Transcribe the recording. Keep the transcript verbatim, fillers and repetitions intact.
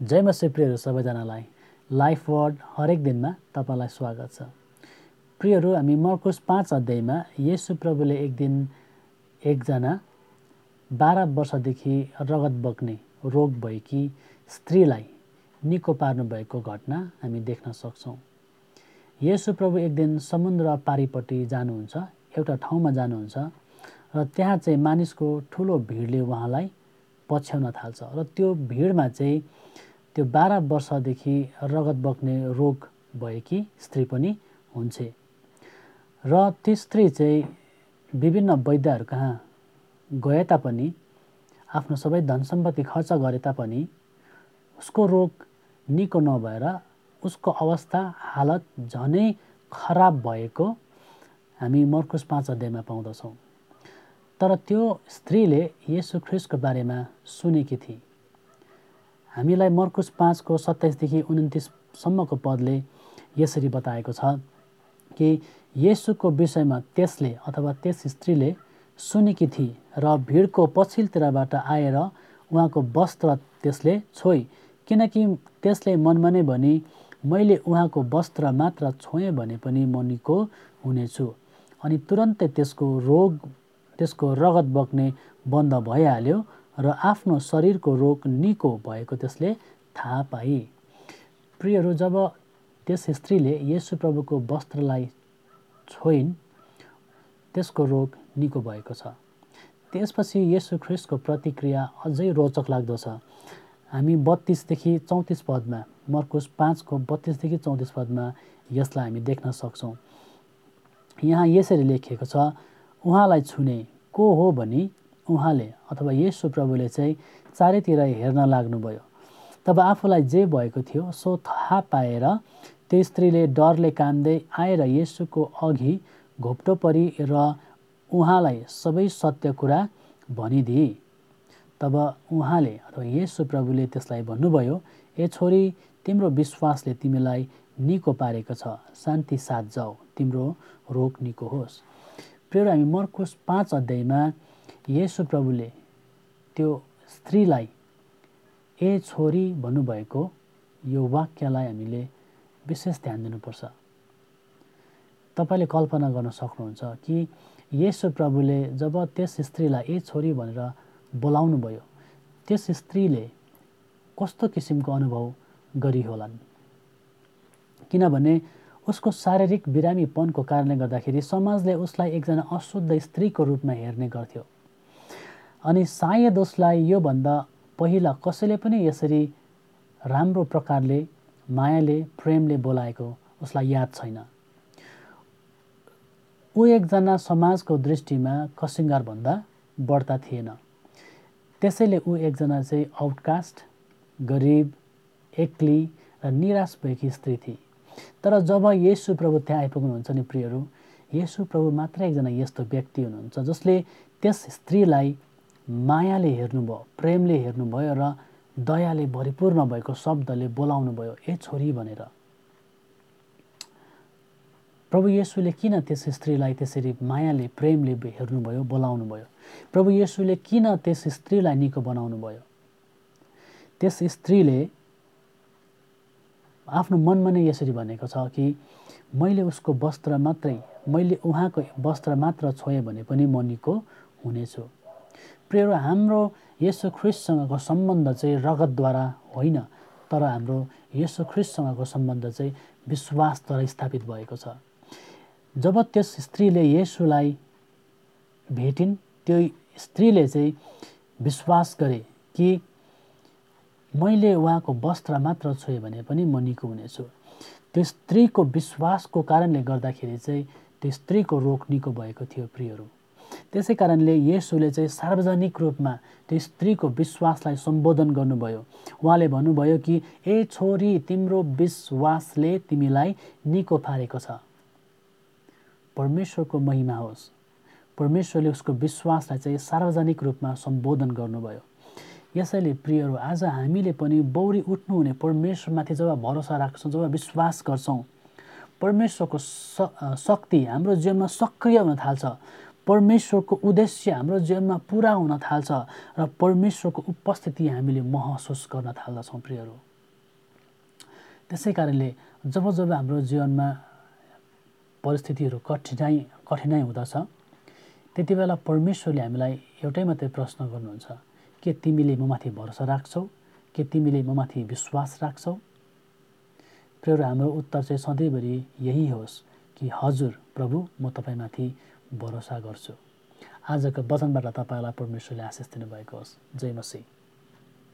जय मसी प्रियहरू सबैजनालाई लाइफ वर्ड हरेक दिनमा तपाईलाई स्वागत छ। प्रियहरू, हामी मर्कुस पाँच अध्यायमा येशू प्रभुले एक दिन एकजना बाह्र वर्षदेखि रगत बग्ने रोग भएकी स्त्रीलाई निको पार्नु भएको घटना हामी देख्न सक्छौँ। येशू प्रभु एक दिन समुद्र पारीपट्टि जानुहुन्छ, एउटा ठाउँमा जानुहुन्छ र त्यहाँ चाहिँ मानिसको ठुलो भिडले उहाँलाई पछ्याउन थाल्छ र त्यो भिडमा चाहिँ त्यो बाह्र वर्षदेखि रगत बग्ने रोग भएकी स्त्री पनि हुन्छ र ती स्त्री चाहिँ विभिन्न वैद्यहरू कहाँ गए तापनि, आफ्नो सबै धन सम्पत्ति खर्च गरे तापनि उसको रोग निको नभएर उसको अवस्था हालत झनै खराब भएको हामी मर्कुस पाँच अध्यायमा पाउँदछौँ। तर त्यो स्त्रीले येशू ख्रीष्टको बारेमा सुनेकी थिए। हामीलाई मर्कुस पाँचको सत्ताइसदेखि उन्तिससम्मको पदले यसरी बताएको छ कि येशूको विषयमा त्यसले अथवा त्यस स्त्रीले सुनेकी थिए र भिडको पछिल्लोतिरबाट आएर उहाँको वस्त्र त्यसले छोई, किनकि त्यसले मनमा नै भनी, मैले उहाँको वस्त्र मात्र छोएँ भने पनि म निको हुनेछु। अनि तुरन्तै त्यसको रोग त्यसको रगत बग्ने बन्द भइहाल्यो र आफ्नो शरीरको रोग निको भएको त्यसले थाहा पाए। प्रियहरू, जब त्यस स्त्रीले येशू प्रभुको वस्त्रलाई छोइन्, त्यसको रोग निको भएको छ। त्यसपछि येशू ख्रीष्टको प्रतिक्रिया अझै रोचक लाग्दो छ। हामी बत्तीसदेखि चौतिस पदमा, मर्कुस पाँचको बत्तीसदेखि चौतिस पदमा यसलाई हामी देख्न सक्छौँ। यहाँ यसरी लेखिएको छ, उहाँलाई छुने को हो भनी उहाँले अथवा येशू प्रभुले चाहिँ चारैतिर हेर्न लाग्नुभयो। तब आफूलाई जे भएको थियो सो थाहा पाएर त्यो स्त्रीले डरले काम्दै आएर येशूको अघि घोप्टो परी र उहाँलाई सबै सत्य कुरा भनिदिए। तब उहाँले अथवा येशू प्रभुले त्यसलाई भन्नुभयो, ए छोरी, तिम्रो विश्वासले तिमीलाई निको पारेको छ, शान्ति साथ जाऊ, तिम्रो रोग निको होस्। प्रिय, हामी मर्कुस पाँच अध्यायमा येशू प्रभुले त्यो स्त्रीलाई ए छोरी भन्नुभएको यो वाक्यलाई हामीले विशेष ध्यान दिनुपर्छ। तपाईँले कल्पना गर्न सक्नुहुन्छ कि येशू प्रभुले जब त्यस स्त्रीलाई ए छोरी भनेर बोलाउनु भयो, त्यस स्त्रीले कस्तो किसिमको अनुभव गरी होलान्। किनभने उसको शारीरिक बिरामीपनको कारणले गर्दाखेरि समाजले उसलाई एकजना अशुद्ध स्त्रीको रूपमा हेर्ने गर्थ्यो। अनि सायद उसलाई योभन्दा पहिला कसैले पनि यसरी राम्रो प्रकारले मायाले प्रेमले बोलाएको उसलाई याद छैन। ऊ एकजना समाजको दृष्टिमा कसिङ्गारभन्दा बढ्ता थिएन। त्यसैले ऊ एकजना चाहिँ आउटकास्ट, गरिब, एक्ली र निराश भएकी स्त्री थिए। तर जब येशू प्रभु त्यहाँ आइपुग्नुहुन्छ नि प्रियहरू, येशू प्रभु मात्रै एकजना यस्तो व्यक्ति हुनुहुन्छ जसले त्यस स्त्रीलाई मायाले हेर्नुभयो, प्रेमले हेर्नुभयो र दयाले भरिपूर्ण भएको शब्दले बोलाउनु भयो, ए छोरी भनेर। प्रभु येशूले किन त्यस स्त्रीलाई त्यसरी मायाले प्रेमले हेर्नुभयो, बोलाउनु भयो? प्रभु येशूले किन त्यस स्त्रीलाई निको बनाउनु भयो? त्यस स्त्रीले आफ्नो मनमा नै यसरी भनेको छ कि मैले उसको वस्त्र मात्रै मैले उहाँको वस्त्र मात्र छोएँ भने पनि म निको हुनेछु। प्रिय, हाम्रो येशू ख्रीष्टसँगको सम्बन्ध चाहिँ रगतद्वारा होइन, तर हाम्रो येशू ख्रीष्टसँगको सम्बन्ध चाहिँ विश्वासद्वारा स्थापित भएको छ। जब त्यस स्त्रीले येशूलाई भेटिन्, त्यो स्त्रीले चाहिँ विश्वास गरे कि मैले उहाँको वस्त्र मात्र छोएँ भने पनि म निको हुनेछु। त्यो स्त्रीको विश्वासको कारणले गर्दाखेरि चाहिँ त्यो स्त्रीको रोग निको भएको थियो। प्रियहरू, त्यसै कारणले येशूले चाहिँ सार्वजनिक रूपमा त्यो स्त्रीको विश्वासलाई सम्बोधन गर्नुभयो। उहाँले भन्नुभयो कि ए छोरी, तिम्रो विश्वासले तिमीलाई निको पारेको छ। परमेश्वरको महिमा होस्। परमेश्वरले उसको विश्वासलाई चाहिँ सार्वजनिक रूपमा सम्बोधन गर्नुभयो। यसैले प्रियहरू, आज हामीले पनि बौरी उठ्नुहुने परमेश्वरमाथि जब भरोसा राख्छौँ, जब विश्वास गर्छौँ, परमेश्वरको शक्ति हाम्रो जीवनमा सक्रिय हुन थाल्छ। परमेश्वरको उद्देश्य हाम्रो जीवनमा पुरा हुन थाल्छ र परमेश्वरको उपस्थिति हामीले महसुस गर्न थाल्दछौँ। प्रियहरू, त्यसै कारणले जब जब हाम्रो जीवनमा परिस्थितिहरू कठिनाइ कठिनाइ हुँदछ त्यति बेला परमेश्वरले हामीलाई एउटै मात्रै प्रश्न गर्नुहुन्छ, के तिमीले ममाथि भरोसा राख्छौ, के तिमीले ममाथि विश्वास राख्छौ? प्रियहरू, हाम्रो उत्तर चाहिँ सधैँभरि यही होस् कि हजुर प्रभु, म तपाईँमाथि भरोसा गर्छु। आजको वचनबाट तपाईँलाई परमेश्वरले आशिष दिनुभएको होस्। जय मसीह।